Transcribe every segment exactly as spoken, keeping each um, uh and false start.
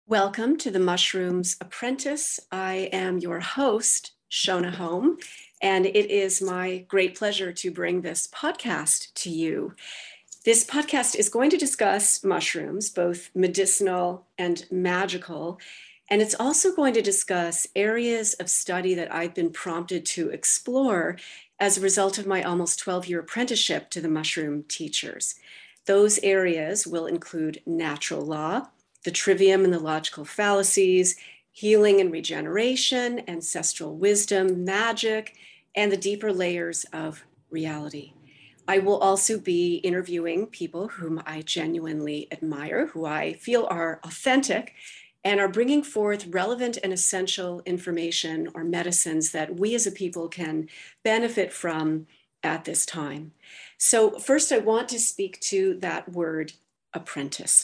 Welcome to the Mushrooms Apprentice. I am your host, Shona Home, and it is my great pleasure to bring this podcast to you. This podcast is going to discuss mushrooms, both medicinal and magical, and it's also going to discuss areas of study that I've been prompted to explore as a result of my almost twelve-year apprenticeship to the mushroom teachers. Those areas will include natural law, the trivium and the logical fallacies, healing and regeneration, ancestral wisdom, magic, and the deeper layers of reality. I will also be interviewing people whom I genuinely admire, who I feel are authentic, and are bringing forth relevant and essential information or medicines that we as a people can benefit from at this time. So first, I want to speak to that word, apprentice.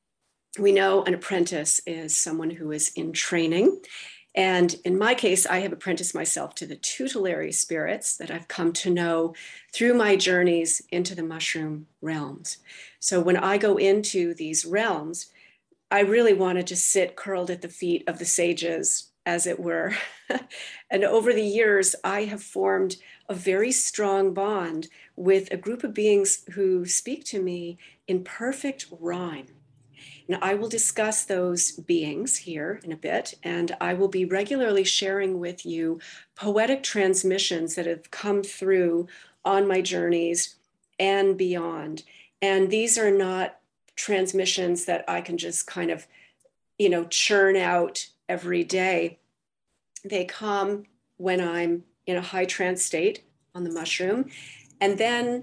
We know an apprentice is someone who is in training. And in my case, I have apprenticed myself to the tutelary spirits that I've come to know through my journeys into the mushroom realms. So when I go into these realms, I really wanted to sit curled at the feet of the sages, as it were. And over the years, I have formed a very strong bond with a group of beings who speak to me in perfect rhyme. Now, I will discuss those beings here in a bit, and I will be regularly sharing with you poetic transmissions that have come through on my journeys and beyond. And these are not transmissions that I can just kind of, you know, churn out every day. They come when I'm in a high trance state on the mushroom. And then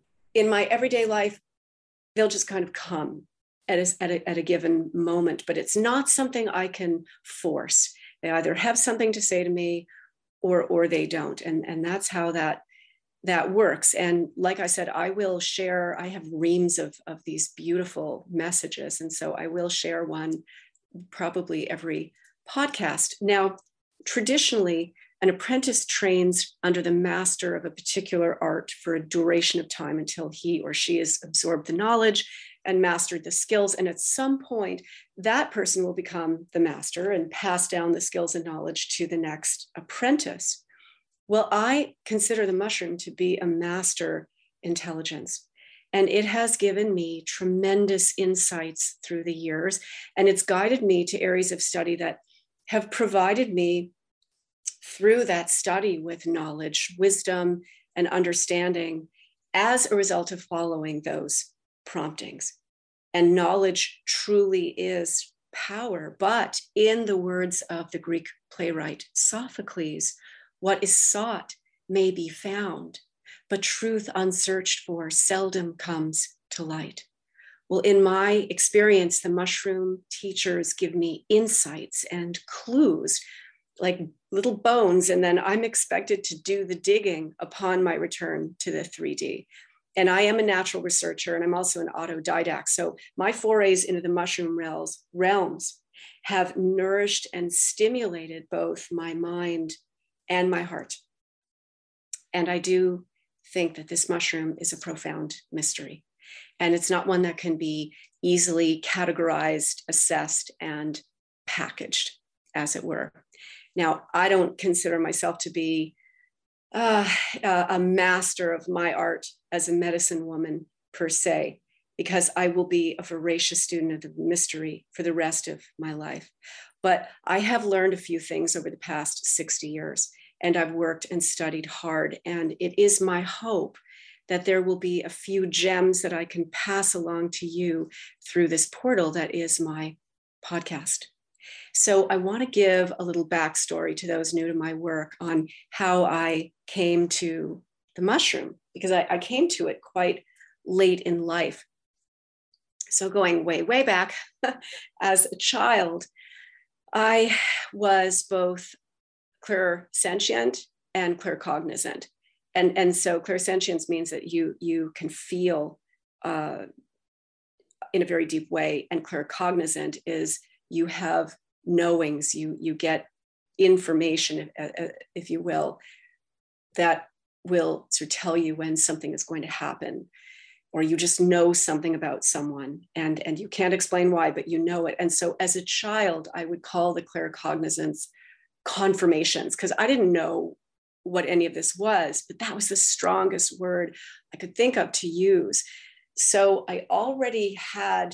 in my everyday life, they'll just kind of come At a, at, a, at a given moment, but it's not something I can force. They either have something to say to me or, or they don't. And, and that's how that, that works. And like I said, I will share, I have reams of, of these beautiful messages. And so I will share one probably every podcast. Now, traditionally, an apprentice trains under the master of a particular art for a duration of time until he or she has absorbed the knowledge and mastered the skills. And at some point, that person will become the master and pass down the skills and knowledge to the next apprentice. Well, I consider the mushroom to be a master intelligence. And it has given me tremendous insights through the years. And it's guided me to areas of study that have provided me through that study with knowledge, wisdom, and understanding as a result of following those promptings. And knowledge truly is power. But in the words of the Greek playwright Sophocles, what is sought may be found, but truth unsearched for seldom comes to light. Well, in my experience, the mushroom teachers give me insights and clues, like little bones, and then I'm expected to do the digging upon my return to the three D. And I am a natural researcher, and I'm also an autodidact. So my forays into the mushroom realms, realms have nourished and stimulated both my mind and my heart. And I do think that this mushroom is a profound mystery. And it's not one that can be easily categorized, assessed, and packaged, as it were. Now, I don't consider myself to be uh, a master of my art as a medicine woman per se, because I will be a voracious student of the mystery for the rest of my life. But I have learned a few things over the past sixty years, and I've worked and studied hard. And it is my hope that there will be a few gems that I can pass along to you through this portal that is my podcast. So I want to give a little backstory to those new to my work on how I came to the mushroom, because I, I came to it quite late in life. So going way, way back as a child, I was both clairsentient and claircognizant. And, and so clairsentience means that you, you can feel uh, in a very deep way, and claircognizant is you have knowings, you, you get information, if you will, that will sort of tell you when something is going to happen. or you just know something about someone, and, and you can't explain why, but you know it. And so as a child, I would call the claircognizance confirmations, because I didn't know what any of this was, but that was the strongest word I could think of to use. So I already had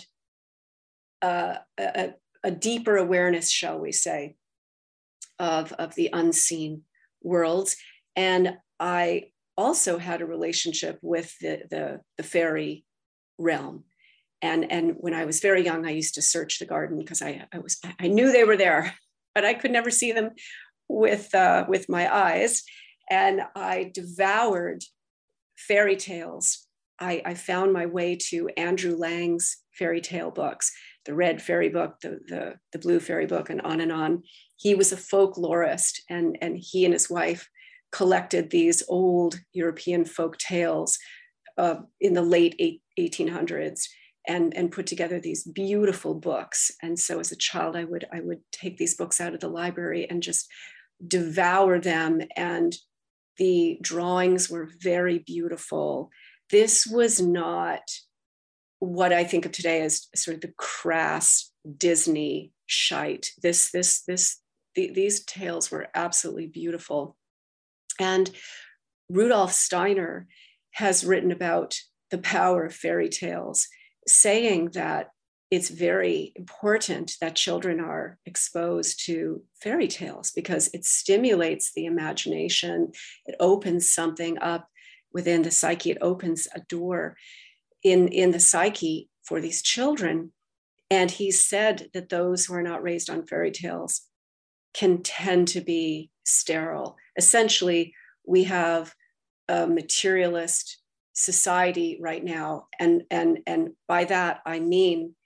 uh, a, a deeper awareness, shall we say, of, of the unseen worlds. And I also had a relationship with the, the, the fairy realm. And, and when I was very young, I used to search the garden because I, I was I knew they were there, but I could never see them with, uh, with my eyes. And I devoured fairy tales. I, I found my way to Andrew Lang's fairy tale books, the red fairy book, the, the, the blue fairy book, and on and on. He was a folklorist, and, and he and his wife collected these old European folk tales uh, in the late eighteen hundreds and, and put together these beautiful books. And so as a child, I would, I would take these books out of the library and just devour them. And the drawings were very beautiful. This was not what I think of today as sort of the crass Disney shite. This, this, this, the, these tales were absolutely beautiful. And Rudolf Steiner has written about the power of fairy tales, saying that it's very important that children are exposed to fairy tales because it stimulates the imagination. It opens something up within the psyche. It opens a door in, in the psyche for these children. And he said that those who are not raised on fairy tales can tend to be sterile. Essentially, we have a materialist society right now. And, and, and by that, I mean,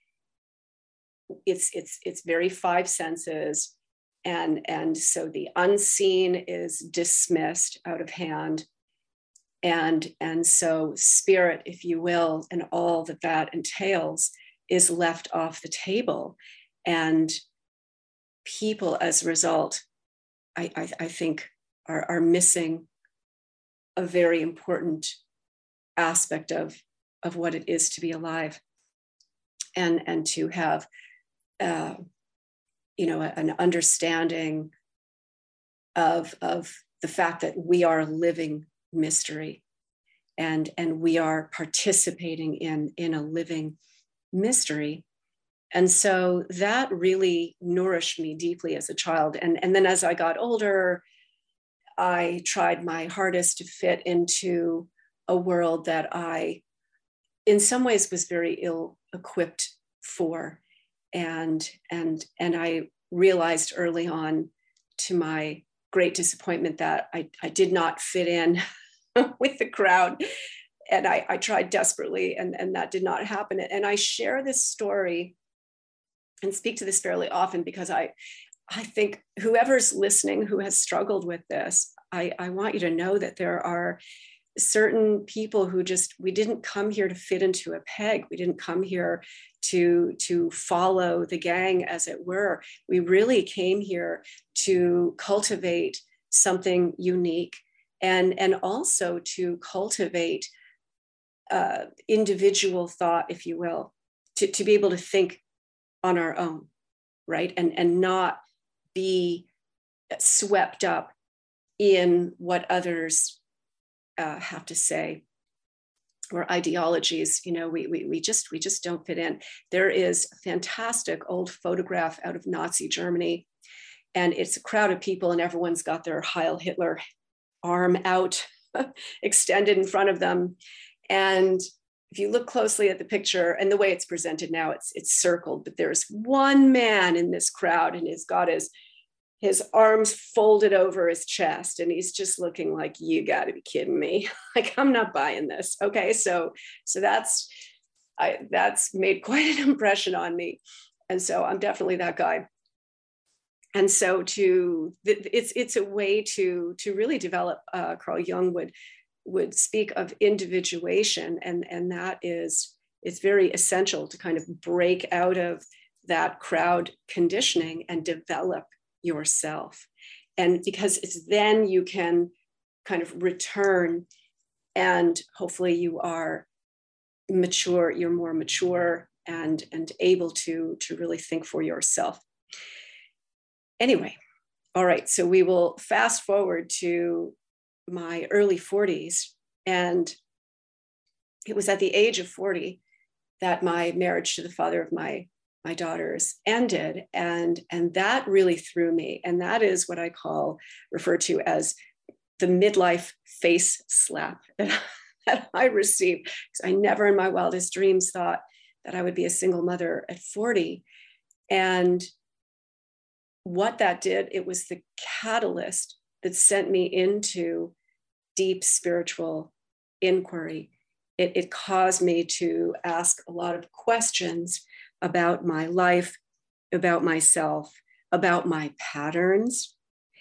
it's, it's, it's very five senses. And, and so the unseen is dismissed out of hand. And, and so spirit, if you will, and all that that entails is left off the table. And people, as a result, I, I, I think are, are missing a very important aspect of, of what it is to be alive, and, and to have, uh, you know, an understanding of, of the fact that we are a living mystery, and, and we are participating in, in a living mystery. And so that really nourished me deeply as a child. And, and then as I got older, I tried my hardest to fit into a world that I, in some ways, was very ill-equipped for. And, and, and I realized early on, to my great disappointment, that I, I did not fit in with the crowd. And I, I tried desperately, and, and that did not happen. And I share this story and speak to this fairly often because I, I think whoever's listening who has struggled with this, I, I want you to know that there are certain people who just, we didn't come here to fit into a peg. We didn't come here to, to follow the gang, as it were. We really came here to cultivate something unique, and, and also to cultivate uh, individual thought, if you will, to, to be able to think on our own, right? And, and not be swept up in what others uh, have to say, or ideologies. You know, we, we, we just, we just don't fit in. There is a fantastic old photograph out of Nazi Germany, and it's a crowd of people, and everyone's got their Heil Hitler arm out, extended in front of them. And if you look closely at the picture and the way it's presented now, it's, it's circled, but there's one man in this crowd, and he's got his, his arms folded over his chest, and he's just looking like, you gotta be kidding me. Like, I'm not buying this. Okay, so, so that's, I, that's made quite an impression on me. And so I'm definitely that guy. And so to, it's, it's a way to, to really develop, uh, Carl Jung would, would speak of individuation, and, and that is, it's very essential to kind of break out of that crowd conditioning and develop yourself. And because it's then you can kind of return, and hopefully you are mature, you're more mature and, and able to, to really think for yourself. Anyway, all right, so we will fast forward to my early forties. And it was at the age of forty that my marriage to the father of my, my daughters ended. And, and that really threw me. And that is what I call, refer to as the midlife face slap that, that I received. Because I never in my wildest dreams thought that I would be a single mother at forty. And what that did, it was the catalyst that sent me into deep spiritual inquiry. It, it caused me to ask a lot of questions about my life, about myself, about my patterns.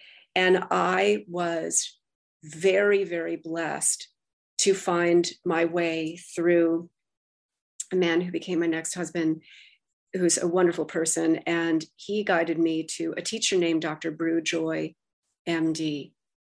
And I was very, very blessed to find my way through a man who became my next husband, who's a wonderful person. And he guided me to a teacher named Doctor Brew Joy, M D.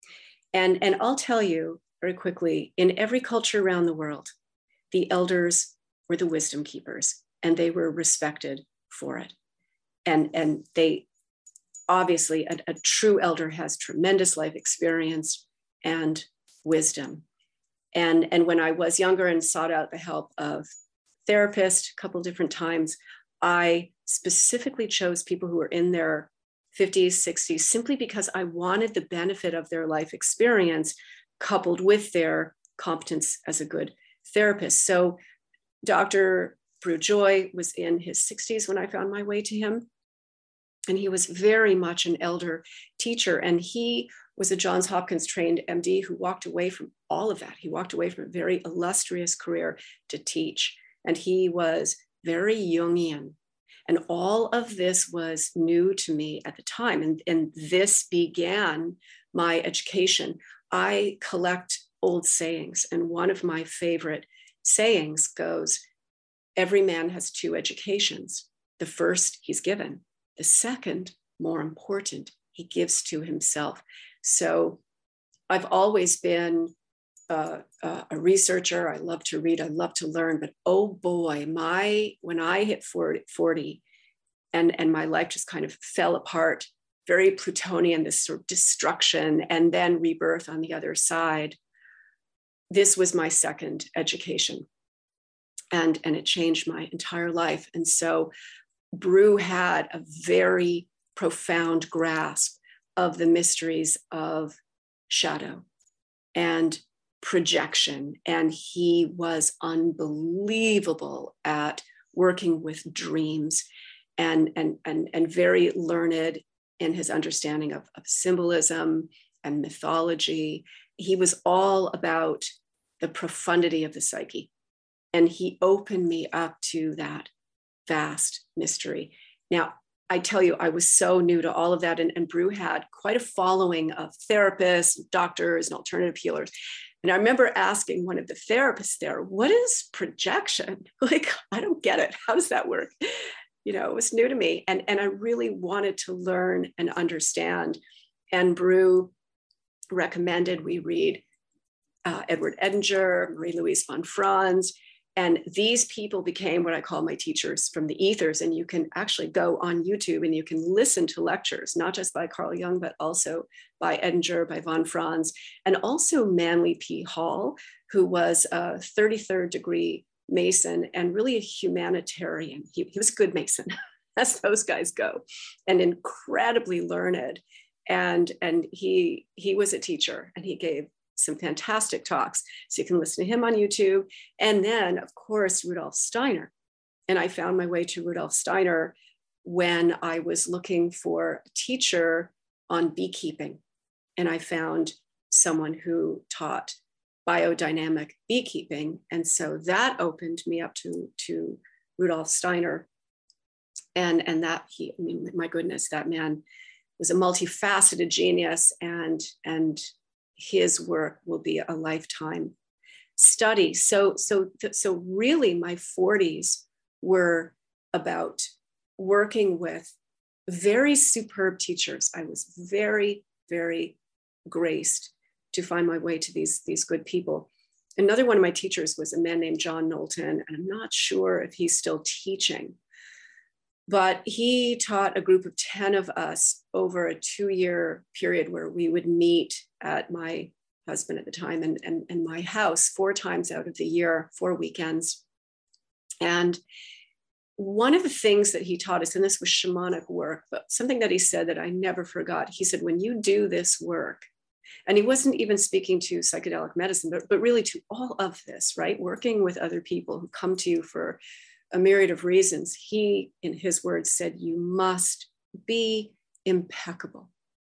And, and I'll tell you very quickly, in every culture around the world, the elders were the wisdom keepers, and they were respected for it. And, and they, obviously, a, a true elder has tremendous life experience and wisdom. And, and when I was younger and sought out the help of therapists a couple different times, I specifically chose people who were in their fifties, sixties, simply because I wanted the benefit of their life experience coupled with their competence as a good therapist. So Doctor Brew Joy was in his sixties when I found my way to him. And he was very much an elder teacher. And he was a Johns Hopkins trained M D who walked away from all of that. He walked away from a very illustrious career to teach. And he was very Jungian. And all of this was new to me at the time. And, and this began my education. I collect old sayings. And one of my favorite sayings goes, every man has two educations. The first he's given. The second, more important, he gives to himself. So I've always been uh, uh, a researcher. I love to read. I love to learn. But oh boy, my when I hit forty and, and my life just kind of fell apart, very Plutonian, this sort of destruction and then rebirth on the other side. This was my second education. And, and it changed my entire life. And so Brew had a very profound grasp of the mysteries of shadow and projection. And he was unbelievable at working with dreams and, and, and, and very learned in his understanding of, of symbolism and mythology. He was all about the profundity of the psyche. And he opened me up to that vast mystery. Now, I tell you, I was so new to all of that. And, and Brew had quite a following of therapists, doctors, and alternative healers. And I remember asking one of the therapists there, what is projection? Like, I don't get it. How does that work? You know, it was new to me. And, and I really wanted to learn and understand. And Brew recommended we read uh, Edward Edinger, Marie-Louise von Franz. And these people became what I call my teachers from the ethers. And you can actually go on YouTube and you can listen to lectures, not just by Carl Jung, but also by Edinger, by von Franz, and also Manly P. Hall, who was a thirty-third degree Mason and really a humanitarian. He, he was a good Mason, as those guys go, and incredibly learned. And, and he, he was a teacher, and he gave some fantastic talks. So you can listen to him on YouTube. And then, of course, Rudolf Steiner. And I found my way to Rudolf Steiner when I was looking for a teacher on beekeeping. And I found someone who taught biodynamic beekeeping. And so that opened me up to, to Rudolf Steiner. And, and that he, I mean, my goodness, that man was a multifaceted genius, and, and his work will be a lifetime study. So, so, so really my forties were about working with very superb teachers. I was very, very graced to find my way to these, these good people. another one of my teachers was a man named John Knowlton, and I'm not sure if he's still teaching, but he taught a group of ten of us over a two-year period where we would meet at my husband at the time and, and, and my house four times out of the year, four weekends. And one of the things that he taught us, and this was shamanic work, but something that he said that I never forgot, he said, when you do this work, and he wasn't even speaking to psychedelic medicine, but, but really to all of this, right? Working with other people who come to you for a myriad of reasons. He, in his words, said, you must be impeccable.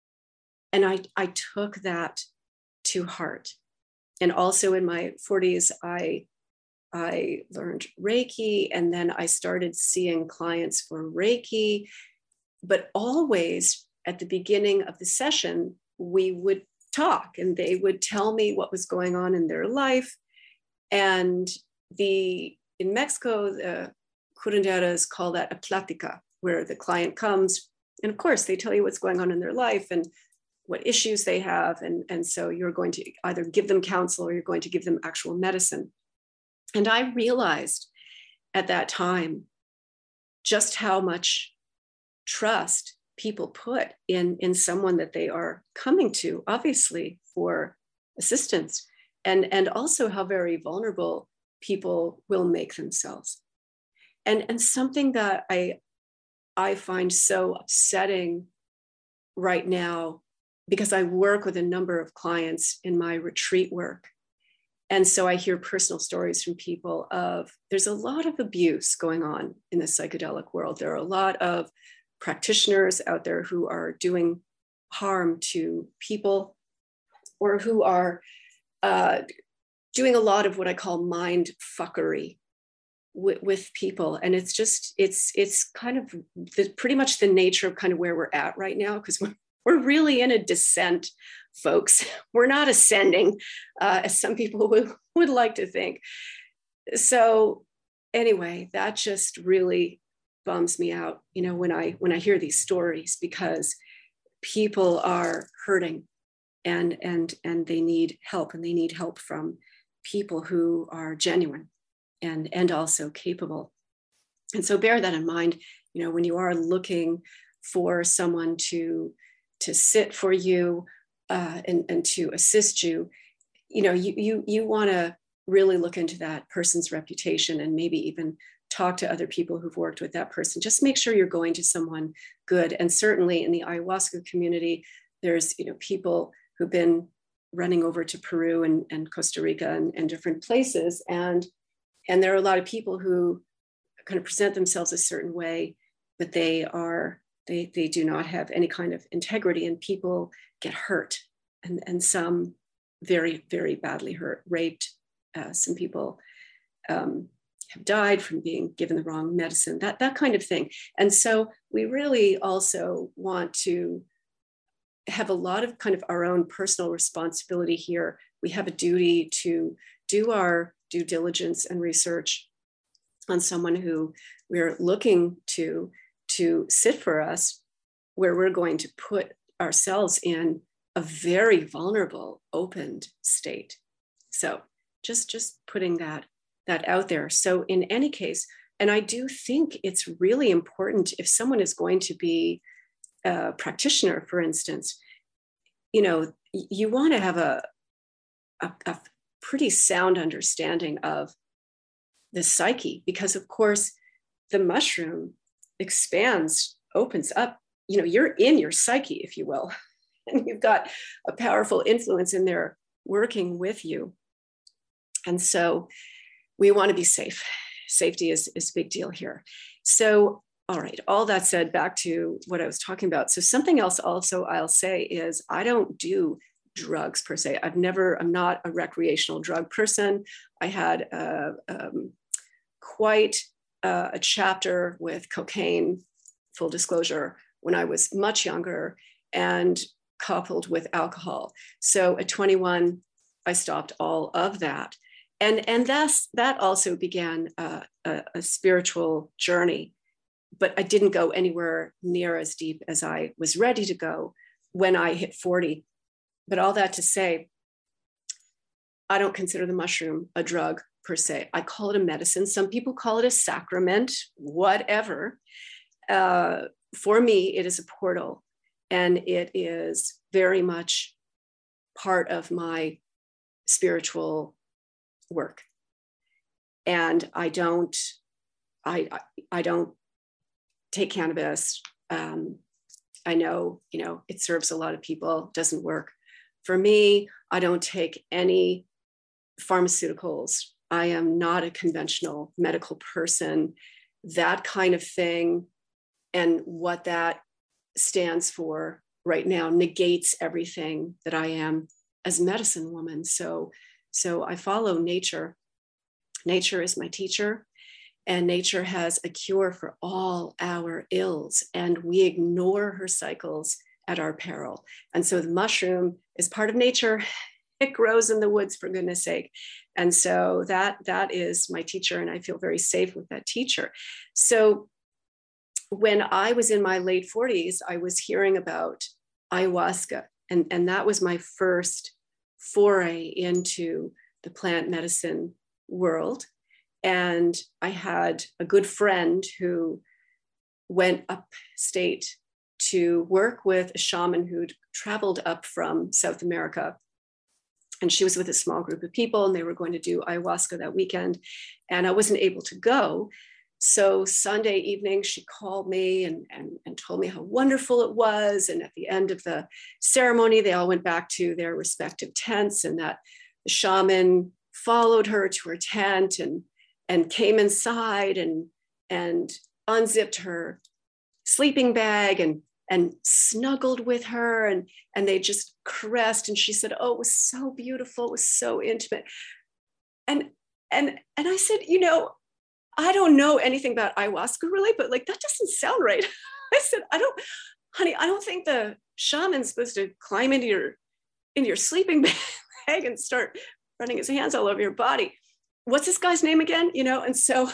And I, I took that to heart. And also in my forties, I, I learned Reiki, and then I started seeing clients for Reiki. But always at the beginning of the session, we would talk and they would tell me what was going on in their life. And the in Mexico, the curanderas call that a plática, where the client comes, and of course they tell you what's going on in their life and what issues they have. And, and so you're going to either give them counsel or you're going to give them actual medicine. And I realized at that time just how much trust people put in, in someone that they are coming to, obviously, for assistance, and, and also how very vulnerable people will make themselves. And, and something that I, I find so upsetting right now, because I work with a number of clients in my retreat work. And so I hear personal stories from people of, there's a lot of abuse going on in the psychedelic world. There are a lot of practitioners out there who are doing harm to people, or who are uh, doing a lot of what I call mind fuckery with, with people. And it's just, it's it's kind of the, pretty much the nature of kind of where we're at right now, because we're, we're really in a descent, folks. We're not ascending, uh, as some people would, would like to think. So anyway, that just really bums me out, you know, when I when I hear these stories, because people are hurting and and and they need help, and they need help from people who are genuine and and also capable. And so bear that in mind, you know, when you are looking for someone to to sit for you uh, and and to assist you, you know, you you you want to really look into that person's reputation, and maybe even talk to other people who've worked with that person. Just make sure you're going to someone good. And certainly in the ayahuasca community, there's, you know, people who've been running over to Peru and, and Costa Rica and, and different places. And, and there are a lot of people who kind of present themselves a certain way, but they are, they, they do not have any kind of integrity, and people get hurt, and, and some very, very badly hurt, raped. Uh, some people, um, have died from being given the wrong medicine, that, that kind of thing. And so we really also want to have a lot of kind of our own personal responsibility here. We have a duty to do our due diligence and research on someone who we're looking to, to sit for us, where we're going to put ourselves in a very vulnerable, opened state. So just, just putting that that out there. So in any case, and I do think it's really important, if someone is going to be a practitioner, for instance, you know, you want to have a, a, a pretty sound understanding of the psyche, because of course the mushroom expands, opens up, you know, you're in your psyche, if you will, and you've got a powerful influence in there working with you. And so we want to be safe. Safety is, is a big deal here. So, all right, all that said, back to what I was talking about. So something else also I'll say is, I don't do drugs per se. I've never, I'm not a recreational drug person. I had a, um, quite a, a chapter with cocaine, full disclosure, when I was much younger, and coupled with alcohol. So at twenty-one, I stopped all of that. And, and that's, that also began uh, a, a spiritual journey, but I didn't go anywhere near as deep as I was ready to go when I hit forty. But all that to say, I don't consider the mushroom a drug per se. I call it a medicine. Some people call it a sacrament, whatever. Uh, for me, it is a portal, and it is very much part of my spiritual work. And I don't, I, I don't take cannabis. Um, I know, you know, it serves a lot of people, doesn't work. For me, I don't take any pharmaceuticals. I am not a conventional medical person. That kind of thing and what that stands for right now negates everything that I am as a medicine woman. So, so I follow nature. Nature is my teacher, and nature has a cure for all our ills, and we ignore her cycles at our peril. And so the mushroom is part of nature. It grows in the woods, for goodness sake. And so that, that is my teacher, and I feel very safe with that teacher. So when I was in my late forties, I was hearing about ayahuasca, and, and that was my first foray into the plant medicine world. And I had a good friend who went upstate to work with a shaman who'd traveled up from South America. And she was with a small group of people, and they were going to do ayahuasca that weekend. And I wasn't able to go. So Sunday evening, she called me and, and, and told me how wonderful it was. And at the end of the ceremony, they all went back to their respective tents, and that the shaman followed her to her tent and, and came inside and, and unzipped her sleeping bag and, and snuggled with her. And, and they just caressed. And she said, oh, it was so beautiful. It was so intimate. And, and, and I said, you know, I don't know anything about ayahuasca really, but like, that doesn't sound right. I said, I don't, honey, I don't think the shaman's supposed to climb into your, into your sleeping bag and start running his hands all over your body. What's this guy's name again? You know? And so,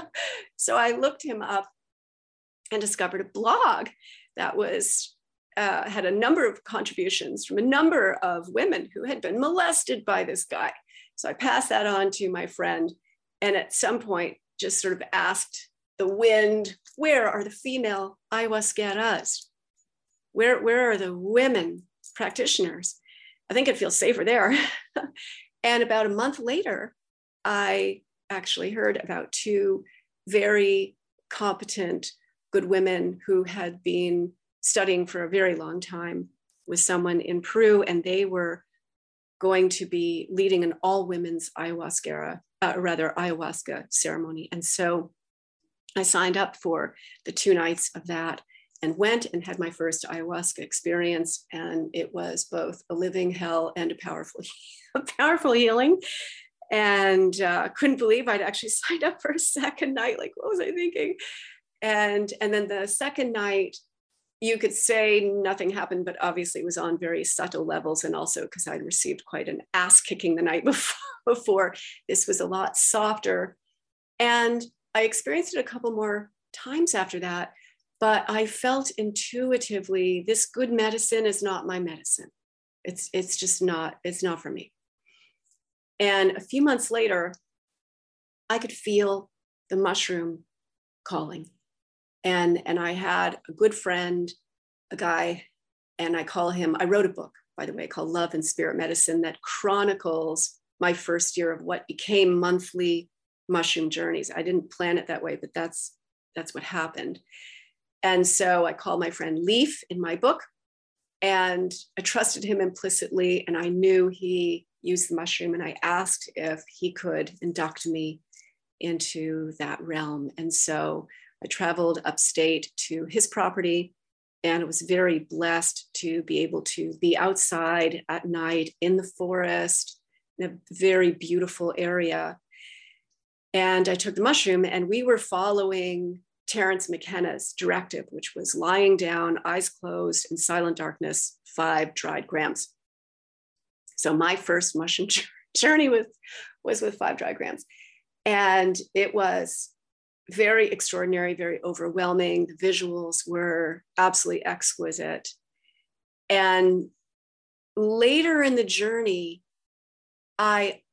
so I looked him up and discovered a blog that was, uh, had a number of contributions from a number of women who had been molested by this guy. So I passed that on to my friend. And at some point, just sort of asked the wind, where are the female ayahuasqueras? Where, where are the women practitioners? I think it feels safer there. And about a month later, I actually heard about two very competent, good women who had been studying for a very long time with someone in Peru, and they were going to be leading an all women's ayahuasca, uh, rather ayahuasca ceremony. And so I signed up for the two nights of that and went and had my first ayahuasca experience. And it was both a living hell and a powerful, a powerful healing. And uh, couldn't believe I'd actually signed up for a second night. Like, what was I thinking? And, and then the second night, you could say nothing happened, but obviously it was on very subtle levels. And also because I'd received quite an ass kicking the night before, before, this was a lot softer. And I experienced it a couple more times after that, but I felt intuitively, this good medicine is not my medicine. It's, it's just not, it's not for me. And a few months later, I could feel the mushroom calling. And, and I had a good friend, a guy, and I call him, I wrote a book, by the way, called Love and Spirit Medicine that chronicles my first year of what became monthly mushroom journeys. I didn't plan it that way, but that's, that's what happened. And so I called my friend Leaf in my book, and I trusted him implicitly, and I knew he used the mushroom, and I asked if he could induct me into that realm. And so I traveled upstate to his property, and was very blessed to be able to be outside at night in the forest, in a very beautiful area. And I took the mushroom, and we were following Terence McKenna's directive, which was lying down, eyes closed, in silent darkness, five dried grams. So my first mushroom journey was, was with five dried grams. And it was very extraordinary, very overwhelming. The visuals were absolutely exquisite. And later in the journey, I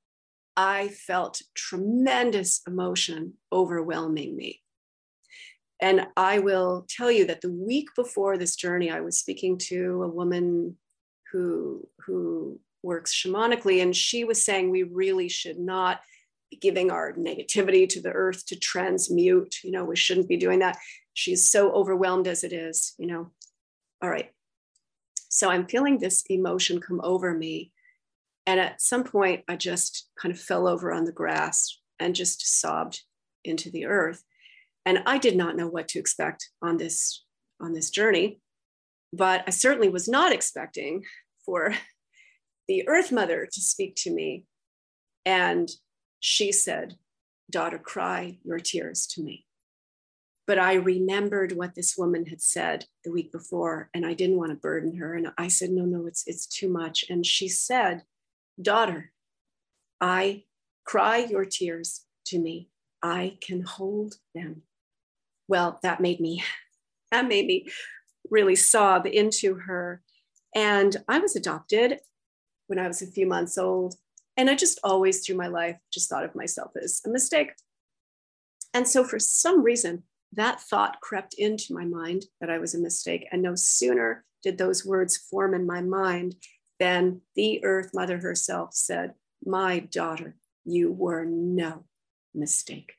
I felt tremendous emotion overwhelming me. And I will tell you that the week before this journey, I was speaking to a woman who, who works shamanically, and she was saying we really should not be giving our negativity to the earth to transmute. You know, we shouldn't be doing that. She's so overwhelmed as it is, you know. All right. So I'm feeling this emotion come over me. And at some point, I just kind of fell over on the grass and just sobbed into the earth. And I did not know what to expect on this, on this journey, but I certainly was not expecting for the Earth Mother to speak to me. And she said, "Daughter, cry your tears to me." But I remembered what this woman had said the week before, and I didn't want to burden her. And I said, no, no, it's, it's too much. And she said, "Daughter, I cry your tears to me. I can hold them." Well, that made me, that made me really sob into her. And I was adopted when I was a few months old. And I just always through my life just thought of myself as a mistake. And so for some reason, that thought crept into my mind that I was a mistake. And no sooner did those words form in my mind than the Earth Mother herself said, "My daughter, you were no mistake."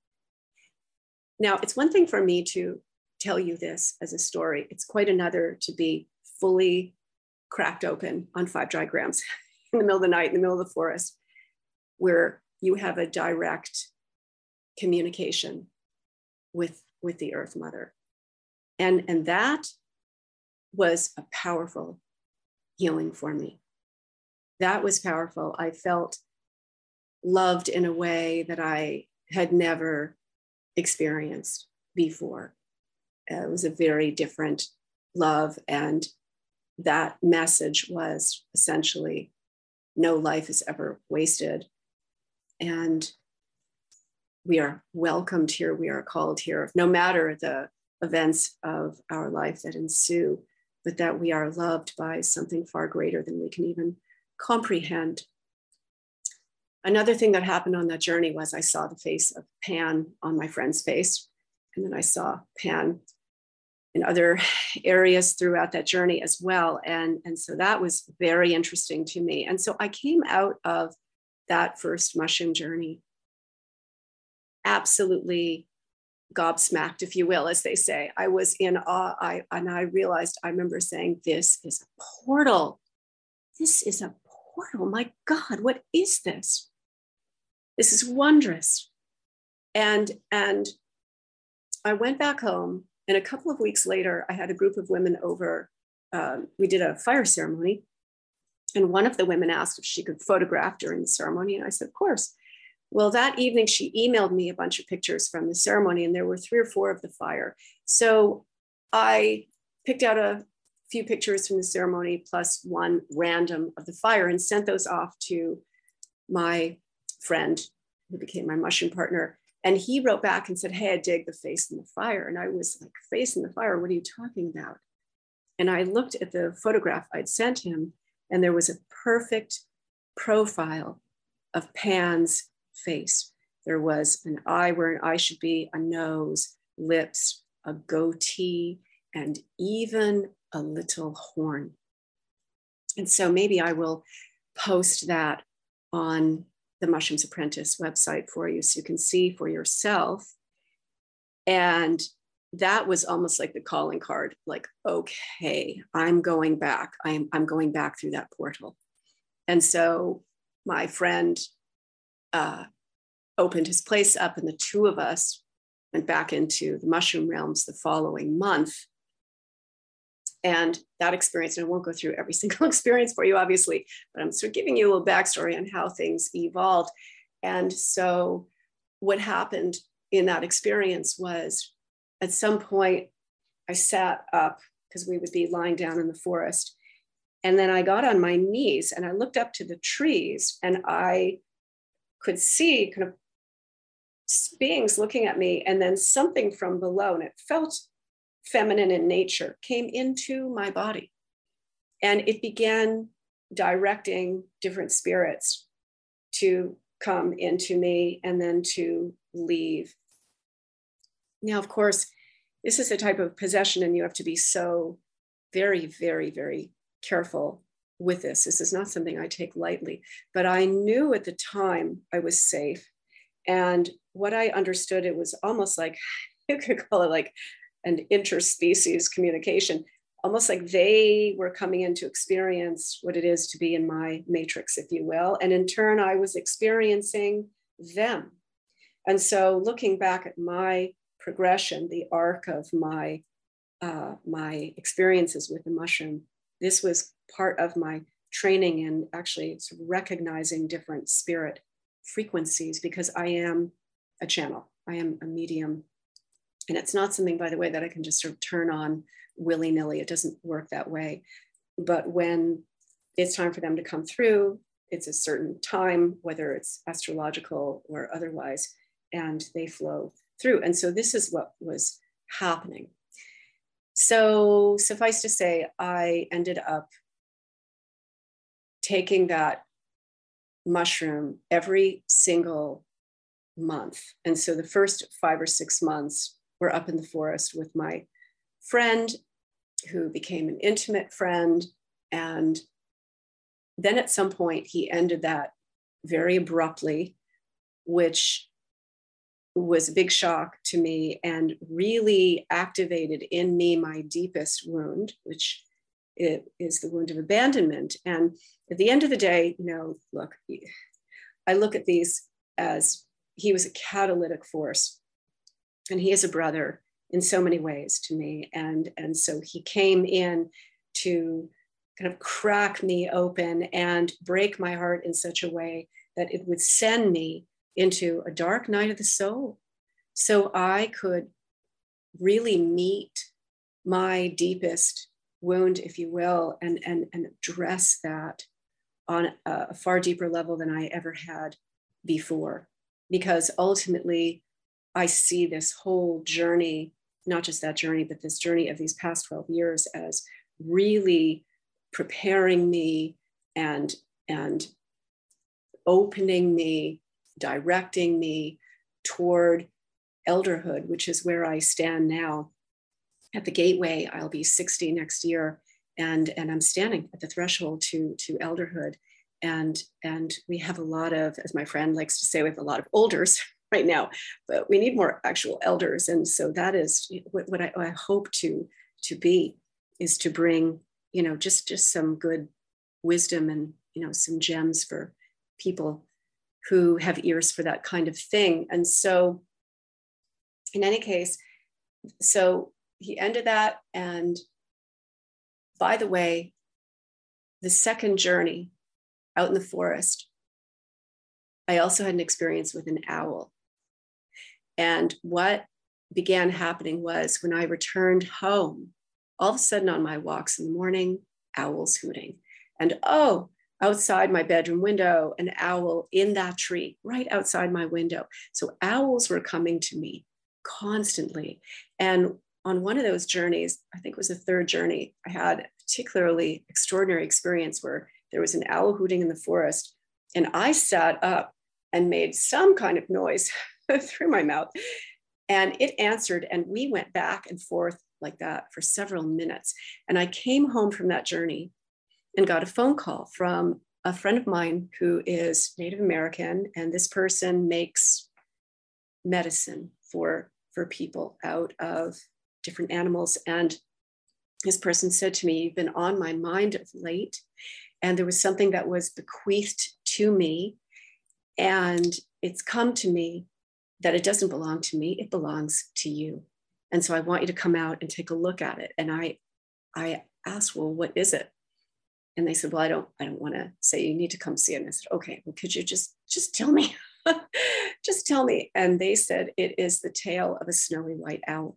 Now, it's one thing for me to tell you this as a story. It's quite another to be fully cracked open on five dry grams in the middle of the night, in the middle of the forest, where you have a direct communication with, with the Earth Mother. And, and that was a powerful healing for me. That was powerful. I felt loved in a way that I had never experienced before. Uh, it was a very different love. And that message was essentially, no life is ever wasted. And we are welcomed here. We are called here, no matter the events of our life that ensue, but that we are loved by something far greater than we can even comprehend. Another thing that happened on that journey was I saw the face of Pan on my friend's face. And then I saw Pan in other areas throughout that journey as well. And, and so that was very interesting to me. And so I came out of that first mushroom journey absolutely gobsmacked, if you will, as they say. I was in awe. I, and I realized, I remember saying, this is a portal. This is a portal. My God, what is this? This is wondrous. And, and I went back home, and a couple of weeks later, I had a group of women over. Um, we did a fire ceremony, and one of the women asked if she could photograph during the ceremony, and I said, of course. Well, that evening, she emailed me a bunch of pictures from the ceremony, and there were three or four of the fire. So I picked out a few pictures from the ceremony plus one random of the fire and sent those off to my friend who became my mushroom partner. And he wrote back and said, "Hey, I dig the face in the fire." And I was like, "Face in the fire? What are you talking about?" And I looked at the photograph I'd sent him, and there was a perfect profile of Pan's face. There was an eye where an eye should be, a nose, lips, a goatee, and even a little horn. And so maybe I will post that on the Mushrooms Apprentice website for you so you can see for yourself. And that was almost like the calling card, like, okay, I'm going back. I'm, I'm going back through that portal. And so my friend uh, opened his place up, and the two of us went back into the mushroom realms the following month. And that experience, and I won't go through every single experience for you, obviously, but I'm sort of giving you a little backstory on how things evolved. And so what happened in that experience was, at some point, I sat up because we would be lying down in the forest. And then I got on my knees and I looked up to the trees, and I could see kind of beings looking at me, and then something from below, and it felt feminine in nature, came into my body, and it began directing different spirits to come into me and then to leave. Now, of course, this is a type of possession, and you have to be so very, very, very careful with this. This is not something I take lightly, but I knew at the time I was safe. And what I understood, it was almost like, you could call it like an interspecies communication, almost like they were coming in to experience what it is to be in my matrix, if you will. And in turn, I was experiencing them. And so looking back at my progression, the arc of my, uh, my experiences with the mushroom, this was part of my training in actually sort of recognizing different spirit frequencies, because I am a channel, I am a medium. And it's not something, by the way, that I can just sort of turn on willy-nilly. It doesn't work that way. But when it's time for them to come through, it's a certain time, whether it's astrological or otherwise, and they flow through. And so this is what was happening. So suffice to say, I ended up taking that mushroom every single month. And so the first five or six months were up in the forest with my friend, who became an intimate friend. And then at some point he ended that very abruptly, which was a big shock to me and really activated in me my deepest wound, which it is the wound of abandonment. And at the end of the day, you know, look, I look at these as he was a catalytic force, and he is a brother in so many ways to me. And, and so he came in to kind of crack me open and break my heart in such a way that it would send me into a dark night of the soul, so I could really meet my deepest wound, if you will, and, and, and address that on a, a far deeper level than I ever had before. Because ultimately, I see this whole journey, not just that journey, but this journey of these past twelve years as really preparing me and, and opening me, directing me toward elderhood, which is where I stand now at the gateway. I'll be sixty next year, and, and I'm standing at the threshold to, to elderhood. And, and we have a lot of, as my friend likes to say, we have a lot of olders right now, but we need more actual elders. And so that is what, what I, I hope to, to be, is to bring, you know, just, just some good wisdom and, you know, some gems for people who have ears for that kind of thing. And so in any case, so he ended that. And by the way, the second journey out in the forest, I also had an experience with an owl. And what began happening was, when I returned home, all of a sudden on my walks in the morning, owls hooting. And oh, outside my bedroom window, an owl in that tree, right outside my window. So owls were coming to me constantly. And on one of those journeys, I think it was the third journey, I had a particularly extraordinary experience where there was an owl hooting in the forest. And I sat up and made some kind of noise through my mouth. And it answered, and we went back and forth like that for several minutes. And I came home from that journey and got a phone call from a friend of mine who is Native American. And this person makes medicine for, for people out of different animals. And this person said to me, "You've been on my mind of late. And there was something that was bequeathed to me. And it's come to me that it doesn't belong to me, it belongs to you. And so I want you to come out and take a look at it." And I, I asked, "Well, what is it?" And they said, "Well, I don't, I don't want to say, you need to come see it." And I said, "Okay, well, could you just, just tell me, just tell me." And they said, "It is the tail of a snowy white owl."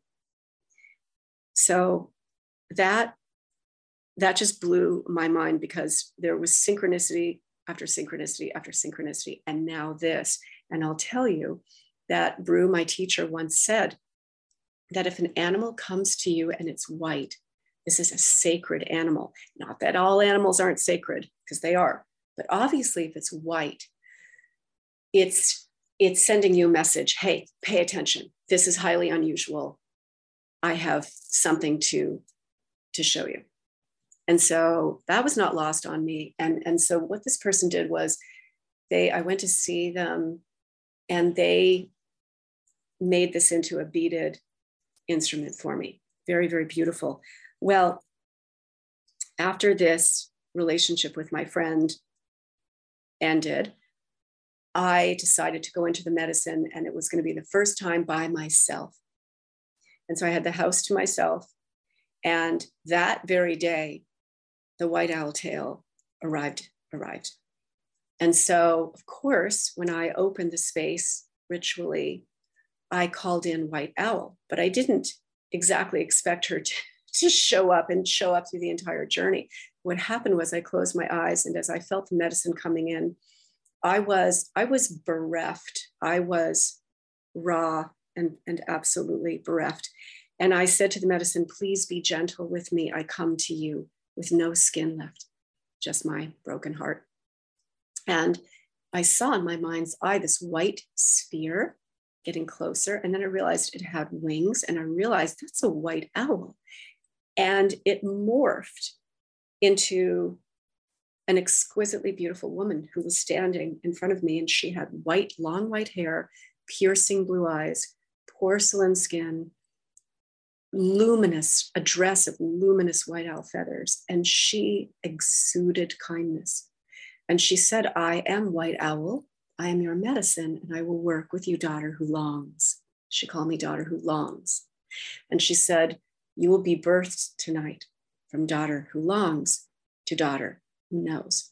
So that, that just blew my mind, because there was synchronicity after synchronicity after synchronicity. And now this, and I'll tell you that Brew, my teacher, once said that if an animal comes to you and it's white, this is a sacred animal. Not that all animals aren't sacred, because they are, but obviously if it's white, it's it's sending you a message. Hey, pay attention. This is highly unusual. I have something to to show you. And so that was not lost on me. And, and so what this person did was they, I went to see them and they made this into a beaded instrument for me. Very, very beautiful. Well, after this relationship with my friend ended, I decided to go into the medicine, and it was going to be the first time by myself. And so I had the house to myself. And that very day, the white owl tale arrived, arrived. And so, of course, when I opened the space ritually, I called in White Owl, but I didn't exactly expect her to, to show up and show up through the entire journey. What happened was I closed my eyes, and as I felt the medicine coming in, I was, I was bereft. I was raw and, and absolutely bereft. And I said to the medicine, please be gentle with me. I come to you with no skin left, just my broken heart. And I saw in my mind's eye this white sphere getting closer. And then I realized it had wings, and I realized that's a white owl. And it morphed into an exquisitely beautiful woman who was standing in front of me. And she had white, long white hair, piercing blue eyes, porcelain skin, luminous, a dress of luminous white owl feathers. And she exuded kindness. And she said, I am White Owl. I am your medicine, and I will work with you, daughter who longs. She called me daughter who longs. And she said, you will be birthed tonight from daughter who longs to daughter who knows.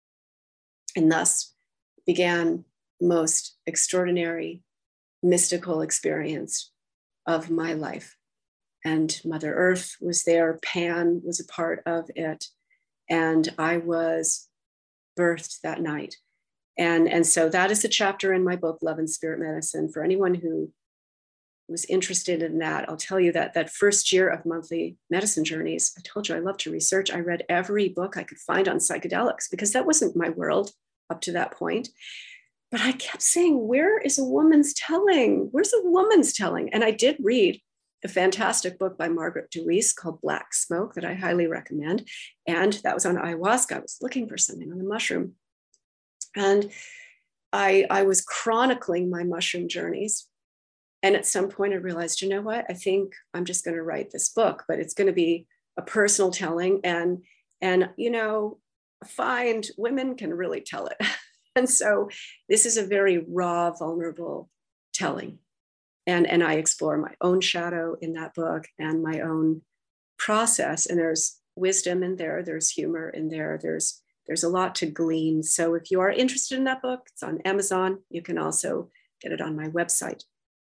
And thus began the most extraordinary, mystical experience of my life. And Mother Earth was there. Pan was a part of it. And I was birthed that night. And, and so that is a chapter in my book, Love and Spirit Medicine. For anyone who was interested in that, I'll tell you that that first year of monthly medicine journeys, I told you I love to research. I read every book I could find on psychedelics because that wasn't my world up to that point. But I kept saying, where is a woman's telling? Where's a woman's telling? And I did read a fantastic book by Margaret Deweese called Black Smoke that I highly recommend. And that was on ayahuasca. I was looking for something on the mushroom. And I, I was chronicling my mushroom journeys. And at some point I realized, you know what? I think I'm just going to write this book, but it's going to be a personal telling. And, and you know, find women can really tell it. And so this is a very raw, vulnerable telling. And, and I explore my own shadow in that book and my own process. And there's wisdom in there. There's humor in there. There's, there's a lot to glean. So if you are interested in that book, it's on Amazon. You can also get it on my website.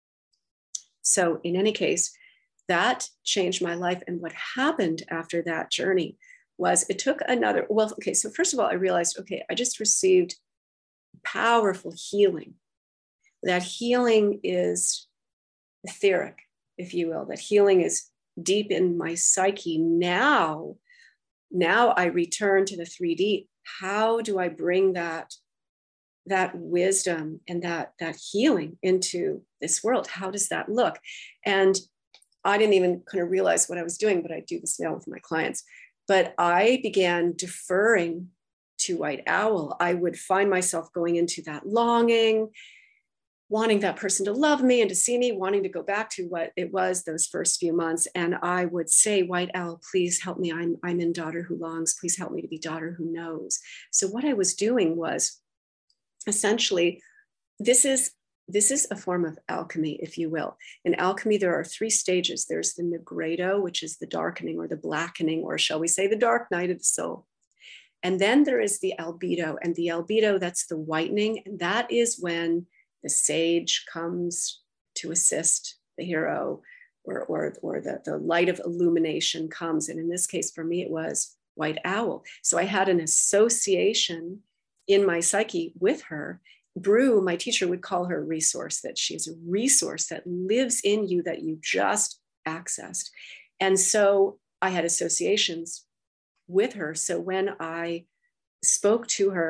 So in any case, that changed my life. And what happened after that journey was it took another, well, okay, so first of all, I realized, okay, I just received powerful healing. That healing is etheric, if you will, that healing is deep in my psyche. Now, now I return to the three D. How do I bring that, that wisdom and that, that healing into this world? How does that look? And I didn't even kind of realize what I was doing, but I do this now with my clients. But I began deferring to White Owl. I would find myself going into that longing, wanting that person to love me and to see me, wanting to go back to what it was those first few months. And I would say, White Owl, please help me. I'm, I'm in Daughter Who Longs. Please help me to be Daughter Who Knows. So what I was doing was essentially, this is, this is a form of alchemy, if you will. In alchemy, there are three stages. There's the nigredo, which is the darkening or the blackening, or shall we say the dark night of the soul. And then there is the albedo, and the albedo, that's the whitening. And that is when the sage comes to assist the hero, or, or, or the, the light of illumination comes. And in this case, for me, it was White Owl. So I had an association in my psyche with her. Brew, my teacher, would call her a resource, that she's a resource that lives in you that you just accessed. And so I had associations with her. So when I spoke to her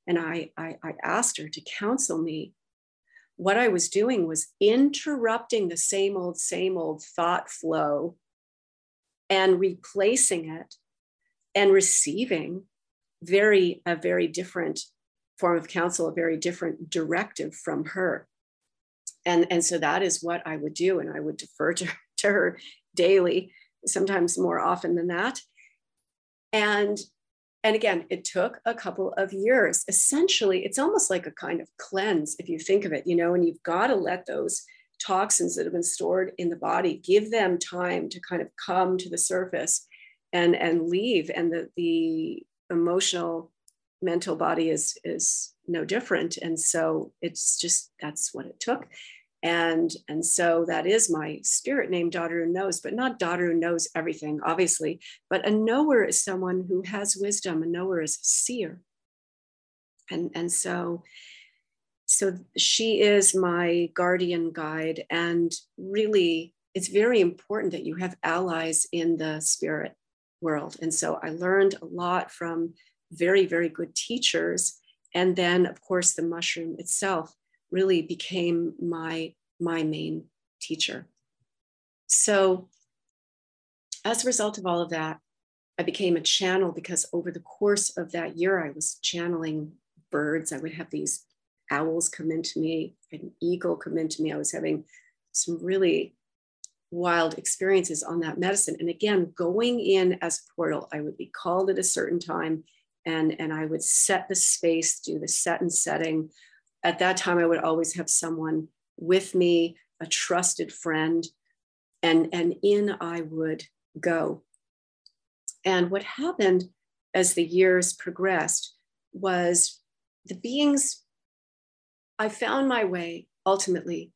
and I, I, I asked her to counsel me, what I was doing was interrupting the same old, same old thought flow and replacing it and receiving very, a very different form of counsel, a very different directive from her. And, and so that is what I would do. And I would defer to, to her daily, sometimes more often than that. And, and again, it took a couple of years. Essentially, it's almost like a kind of cleanse, if you think of it, you know, and you've got to let those toxins that have been stored in the body, give them time to kind of come to the surface and, and leave. And the, the emotional, mental body is, is no different. And so it's just, that's what it took. And, and so that is my spirit name, Daughter Who Knows, but not daughter who knows everything, obviously. But a knower is someone who has wisdom. A knower is a seer. And, and so, so she is my guardian guide. And really, it's very important that you have allies in the spirit world. And so I learned a lot from very, very good teachers. And then, of course, the mushroom itself really became my, my main teacher. So as a result of all of that, I became a channel, because over the course of that year, I was channeling birds. I would have these owls come into me, an eagle come into me. I was having some really wild experiences on that medicine. And again, going in as a portal, I would be called at a certain time, and, and I would set the space, do the set and setting. At that time, I would always have someone with me, a trusted friend, and, and in I would go. And what happened as the years progressed was the beings, I found my way ultimately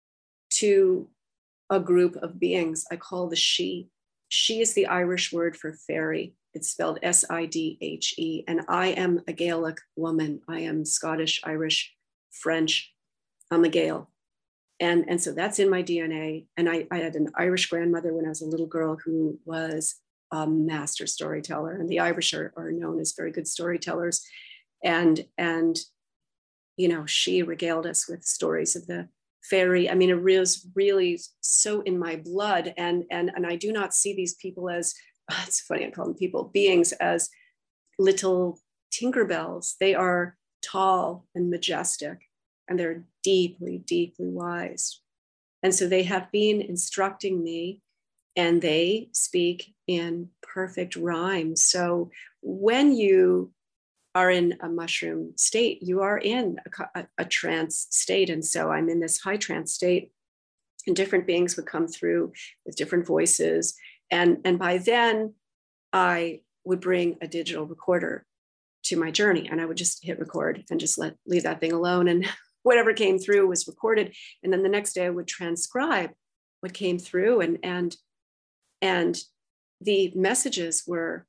to a group of beings I call the Sidhe. Sidhe is the Irish word for fairy. It's spelled S I D H E. And I am a Gaelic woman. I am Scottish, Irish, French. I'm a Gael. And, and so that's in my D N A. And I, I had an Irish grandmother when I was a little girl who was a master storyteller. And the Irish are, are known as very good storytellers. And, and, you know, she regaled us with stories of the fairy. I mean, it was really so in my blood. And, and, and I do not see these people as, oh, it's funny, I call them people, beings, as little Tinkerbells. They are tall and majestic, and they're deeply, deeply wise. And so they have been instructing me, and they speak in perfect rhyme. So when you are in a mushroom state, you are in a, a, a trance state. And so I'm in this high trance state, and different beings would come through with different voices. And, and by then, I would bring a digital recorder to my journey, and I would just hit record and just let leave that thing alone. And whatever came through was recorded. And then the next day I would transcribe what came through. And, and, and the messages were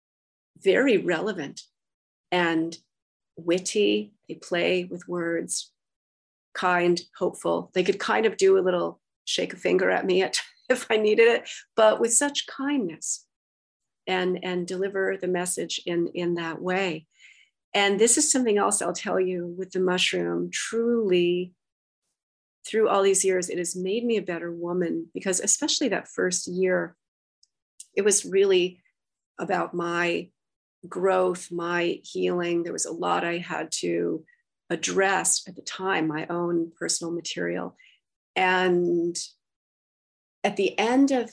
very relevant and witty. They play with words, kind, hopeful. They could kind of do a little shake a finger at me at, if I needed it, but with such kindness, and, and deliver the message in, in that way. And this is something else I'll tell you with the mushroom. Truly, through all these years, it has made me a better woman, because especially that first year, it was really about my growth, my healing. There was a lot I had to address at the time, my own personal material. And at the end of,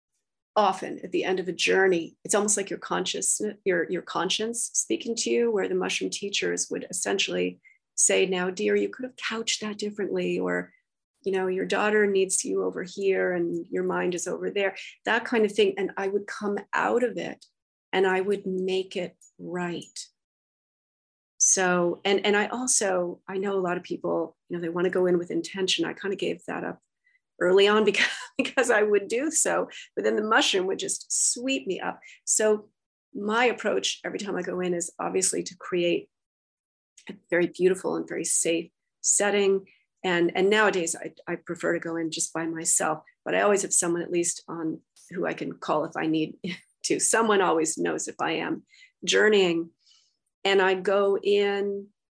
often at the end of a journey, it's almost like your conscious, your, your conscience speaking to you, where the mushroom teachers would essentially say, now, dear, you could have couched that differently, or, you know, your daughter needs you over here and your mind is over there, that kind of thing. And I would come out of it and I would make it right. So, and, and I also, I know a lot of people, you know, they want to go in with intention. I kind of gave that up early on because, because I would do so, but then the mushroom would just sweep me up. So my approach every time I go in is obviously to create a very beautiful and very safe setting. And, and nowadays I, I prefer to go in just by myself, but I always have someone at least on who I can call if I need to. Someone always knows if I am journeying. And I go in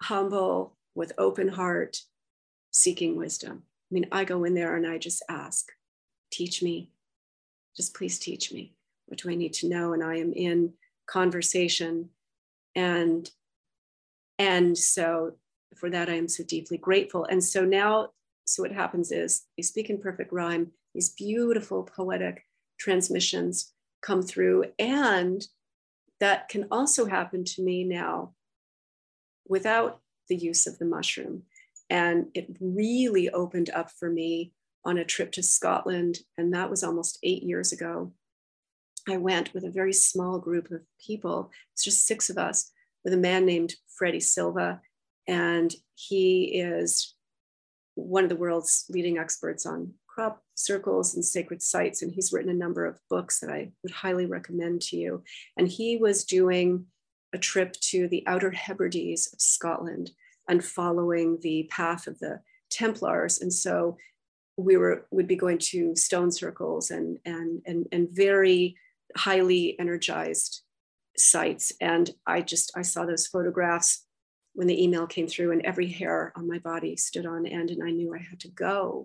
humble, with open heart, seeking wisdom. I mean, I go in there and I just ask, teach me, just please teach me. What do I need to know? And I am in conversation. And, and so for that, I am so deeply grateful. And so now, so what happens is I speak in perfect rhyme, these beautiful poetic transmissions come through. And that can also happen to me now without the use of the mushroom. And it really opened up for me on a trip to Scotland. And that was almost eight years ago. I went with a very small group of people. It's just six of us, with a man named Freddie Silva. And he is one of the world's leading experts on crop circles and sacred sites. And he's written a number of books that I would highly recommend to you. And he was doing a trip to the Outer Hebrides of Scotland and following the path of the Templars. And so we were would be going to stone circles and, and, and, and very highly energized sites. And I just, I saw those photographs when the email came through, and every hair on my body stood on end, and I knew I had to go.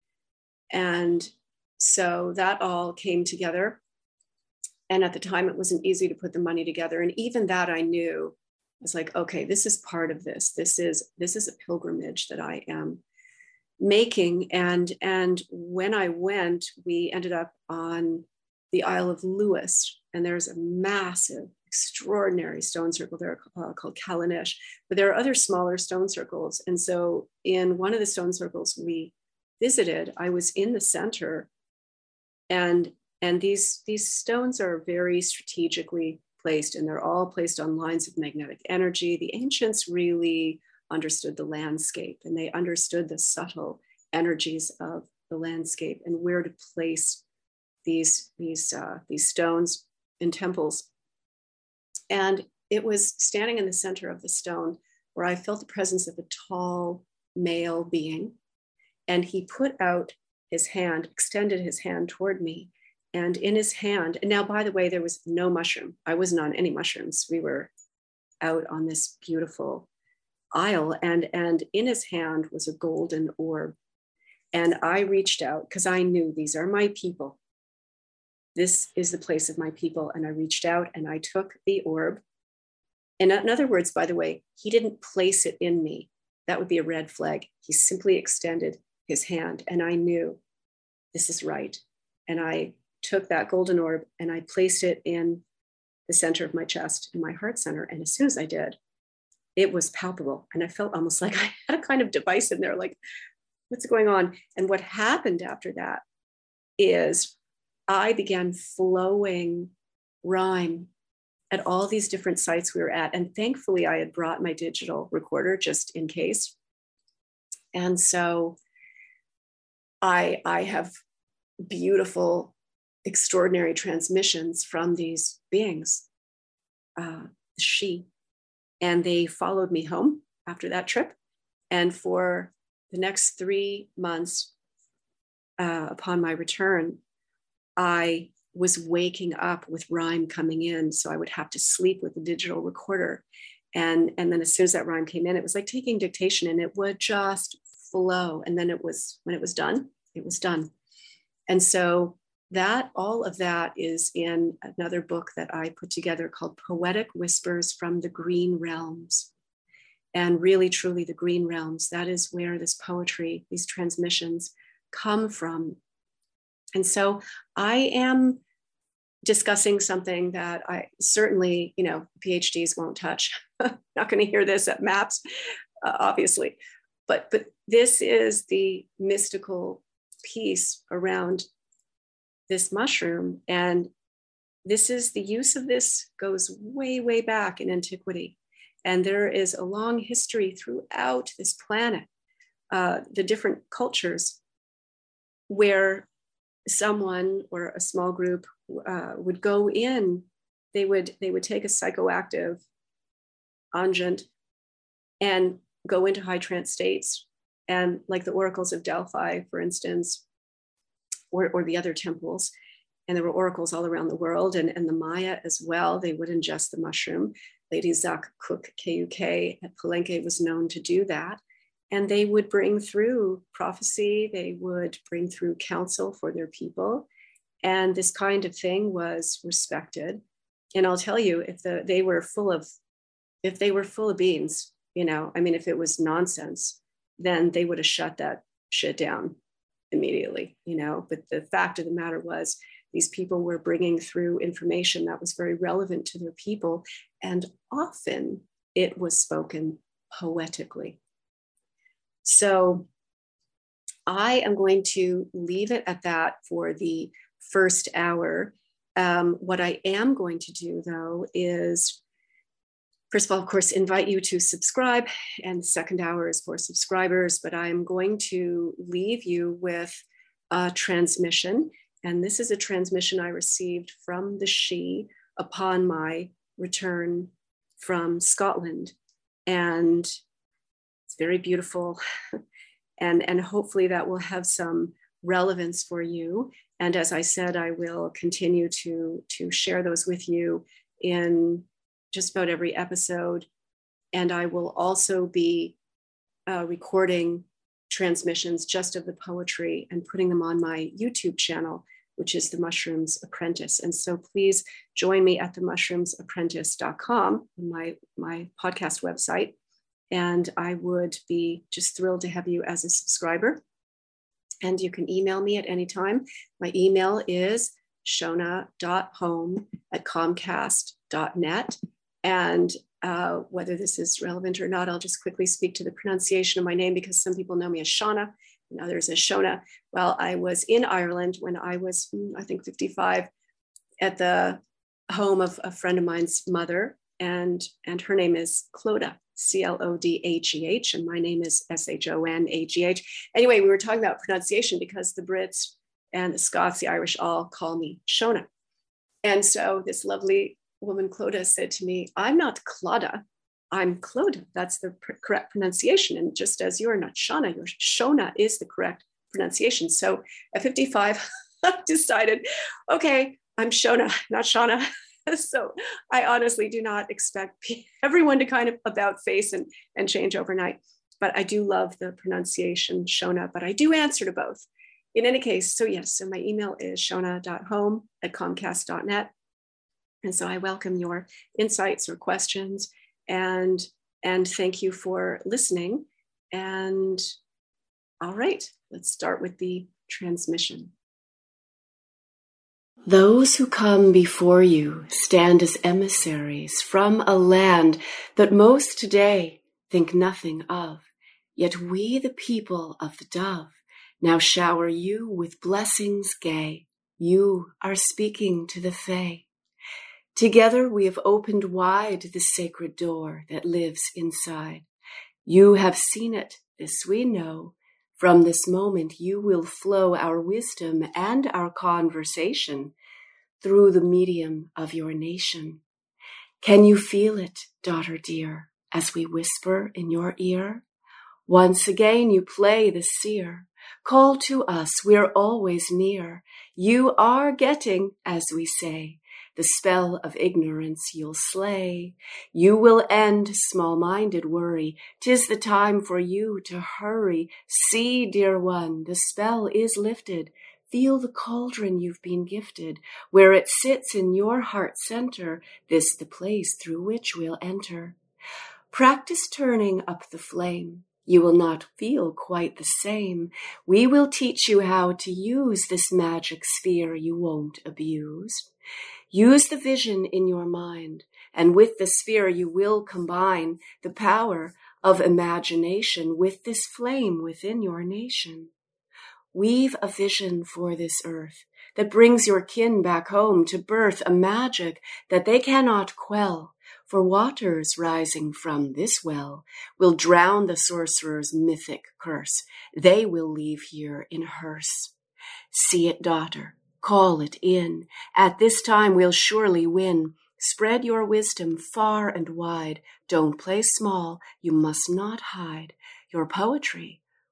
And so that all came together. And at the time, it wasn't easy to put the money together. And even that I knew, I was like, okay, this is part of this. This is, this is a pilgrimage that I am making. And, and when I went, we ended up on the Isle of Lewis, and there's a massive, extraordinary stone circle there uh, called Callanish, but there are other smaller stone circles. And so in one of the stone circles we visited, I was in the center, and, and these, these stones are very strategically placed, and they're all placed on lines of magnetic energy. The ancients really understood the landscape, and they understood the subtle energies of the landscape and where to place these, these, uh, these stones in temples. And it was standing in the center of the stone where I felt the presence of a tall male being. And he put out his hand, extended his hand toward me. And in his hand, and now, by the way, there was no mushroom. I wasn't on any mushrooms. We were out on this beautiful isle. And, and in his hand was a golden orb. And I reached out because I knew these are my people. This is the place of my people. And I reached out and I took the orb. And in other words, by the way, he didn't place it in me. That would be a red flag. He simply extended his hand, and I knew this is right. And I took that golden orb and I placed it in the center of my chest, in my heart center. And as soon as I did, it was palpable. And I felt almost like I had a kind of device in there, like, what's going on? And what happened after that is I began flowing rhyme at all these different sites we were at. And thankfully, I had brought my digital recorder just in case. And so I, I have beautiful, extraordinary transmissions from these beings, uh, she, and they followed me home after that trip. And for the next three months uh, upon my return, I was waking up with rhyme coming in. So I would have to sleep with the digital recorder. And, and then as soon as that rhyme came in, it was like taking dictation, and it would just flow. And then it was, when it was done, it was done. And so that, all of that is in another book that I put together called Poetic Whispers from the Green Realms. And really, truly, the Green Realms, that is where this poetry, these transmissions come from. And so I am discussing something that I certainly, you know, PhDs won't touch. Not going to hear this at MAPS, uh, obviously. But, but this is the mystical piece around this mushroom. And this is, the use of this goes way, way back in antiquity. And there is a long history throughout this planet, uh, the different cultures, where someone or a small group uh, would go in, they would, they would take a psychoactive unguent and go into high trance states. And like the oracles of Delphi, for instance, or, or the other temples, and there were oracles all around the world, and, and the Maya as well, they would ingest the mushroom. Lady Zak Cook K U K at Palenque was known to do that. And they would bring through prophecy, they would bring through counsel for their people. And this kind of thing was respected. And I'll tell you, if the, they were full of, if they were full of beans, you know, I mean, if it was nonsense, then they would have shut that shit down immediately, you know. But the fact of the matter was, these people were bringing through information that was very relevant to their people. And often it was spoken poetically. So I am going to leave it at that for the first hour. Um, what I am going to do, though, is, first of all, of course, invite you to subscribe. And the second hour is for subscribers. But I'm going to leave you with a transmission. And this is a transmission I received from the Sidhe upon my return from Scotland. And it's very beautiful. And, and hopefully that will have some relevance for you. And as I said, I will continue to, to share those with you in just about every episode. And I will also be uh, recording transmissions just of the poetry and putting them on my YouTube channel, which is The Mushrooms Apprentice. And so please join me at the mushrooms apprentice dot com, my, my podcast website. And I would be just thrilled to have you as a subscriber. And you can email me at any time. My email is shona dot home at comcast dot net. And uh, whether this is relevant or not, I'll just quickly speak to the pronunciation of my name, because some people know me as Shauna and others as Shona. Well, I was in Ireland when I was, I think, fifty-five, at the home of a friend of mine's mother. And, and her name is Clodagh, C L O D H E H, and my name is S H O N A G H. Anyway, we were talking about pronunciation because the Brits and the Scots, the Irish, all call me Shona. And so this lovely woman, Clodagh, said to me, I'm not Clodagh, I'm Clodagh. That's the pr- correct pronunciation. And just as you're not Shauna, your Shona is the correct pronunciation. So at fifty-five, I decided, okay, I'm Shona, not Shauna. So I honestly do not expect everyone to kind of about face and, and change overnight. But I do love the pronunciation Shona, but I do answer to both. In any case, so yes, so my email is shona dot home at comcast dot net. And so I welcome your insights or questions, and, and thank you for listening. And all right, let's start with the transmission. Those who come before you stand as emissaries from a land that most today think nothing of. Yet we, the people of the dove, now shower you with blessings gay. You are speaking to the Fae. Together we have opened wide the sacred door that lives inside. You have seen it, this we know. From this moment you will flow our wisdom and our conversation through the medium of your nation. Can you feel it, daughter dear, as we whisper in your ear? Once again you play the seer. Call to us, we're always near. You are getting, as we say, the spell of ignorance you'll slay. You will end small-minded worry. 'Tis the time for you to hurry. See, dear one, the spell is lifted. Feel the cauldron you've been gifted. Where it sits in your heart center, this the place through which we'll enter. Practice turning up the flame. You will not feel quite the same. We will teach you how to use this magic sphere you won't abuse. Use the vision in your mind, and with the sphere you will combine the power of imagination with this flame within your nation. Weave a vision for this earth that brings your kin back home to birth a magic that they cannot quell, for waters rising from this well will drown the sorcerer's mythic curse. They will leave here in hearse. See it, daughter. Call it in. At this time we'll surely win. Spread your wisdom far and wide. Don't play small. You must not hide. Your poetry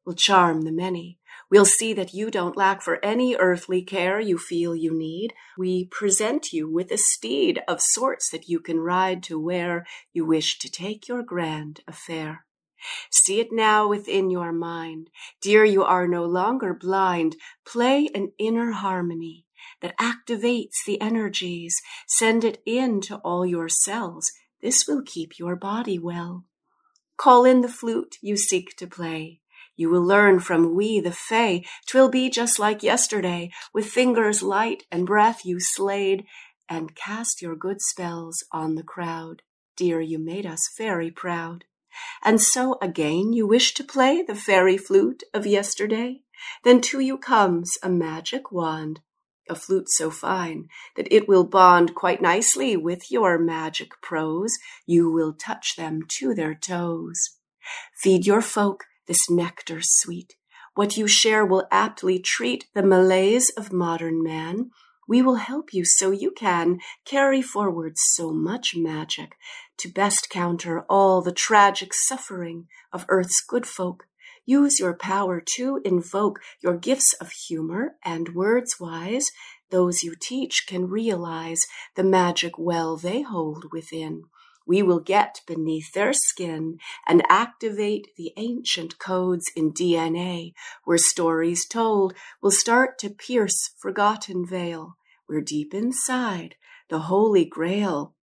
will charm the many. We'll see that you don't lack for any earthly care you feel you need. We present you with a steed of sorts that you can ride to where you wish to take your grand affair. See it now within your mind. Dear, you are no longer blind. Play an inner harmony that activates the energies. Send it in to all your cells. This will keep your body well. Call in the flute you seek to play. You will learn from we the Fae. 'Twill be just like yesterday, with fingers light and breath you slayed, and cast your good spells on the crowd. Dear, you made us very proud. And so again you wish to play the fairy flute of yesterday? Then to you comes a magic wand, a flute so fine that it will bond quite nicely with your magic prose. You will touch them to their toes. Feed your folk this nectar sweet. What you share will aptly treat the malaise of modern man. We will help you so you can carry forward so much magic to best counter all the tragic suffering of Earth's good folk. Use your power to invoke your gifts of humor and words wise. Those you teach can realize the magic well they hold within. We will get beneath their skin and activate the ancient codes in D N A, where stories told will start to pierce forgotten veil, where deep inside the Holy Grail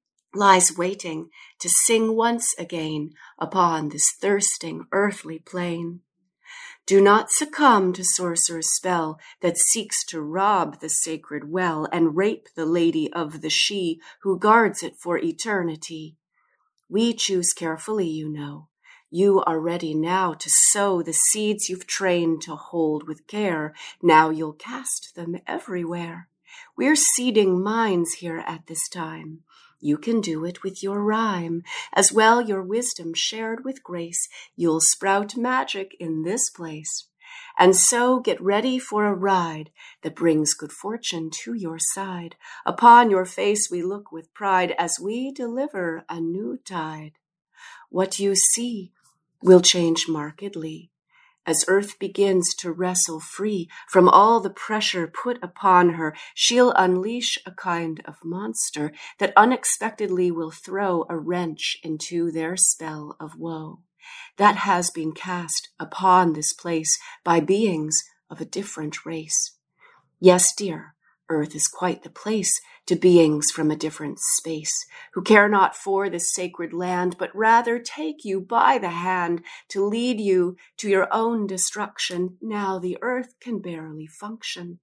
lies waiting to sing once again upon this thirsting earthly plain. Do not succumb to sorcerer's spell that seeks to rob the sacred well and rape the lady of the she who guards it for eternity. We choose carefully, you know. You are ready now to sow the seeds you've trained to hold with care. Now you'll cast them everywhere. We're seeding minds here at this time. You can do it with your rhyme, as well your wisdom shared with grace. You'll sprout magic in this place. And so get ready for a ride that brings good fortune to your side. Upon your face we look with pride as we deliver a new tide. What you see will change markedly. As Earth begins to wrestle free from all the pressure put upon her, she'll unleash a kind of monster that unexpectedly will throw a wrench into their spell of woe that has been cast upon this place by beings of a different race. Yes, dear, Earth is quite the place to beings from a different space, who care not for this sacred land, but rather take you by the hand to lead you to your own destruction. Now the earth can barely function.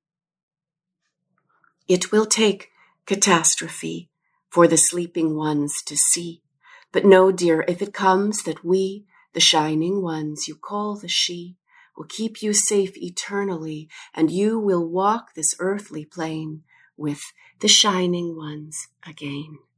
It will take catastrophe for the sleeping ones to see. But know, dear, if it comes that we, the shining ones you call the she, will keep you safe eternally, and you will walk this earthly plane with the shining ones again.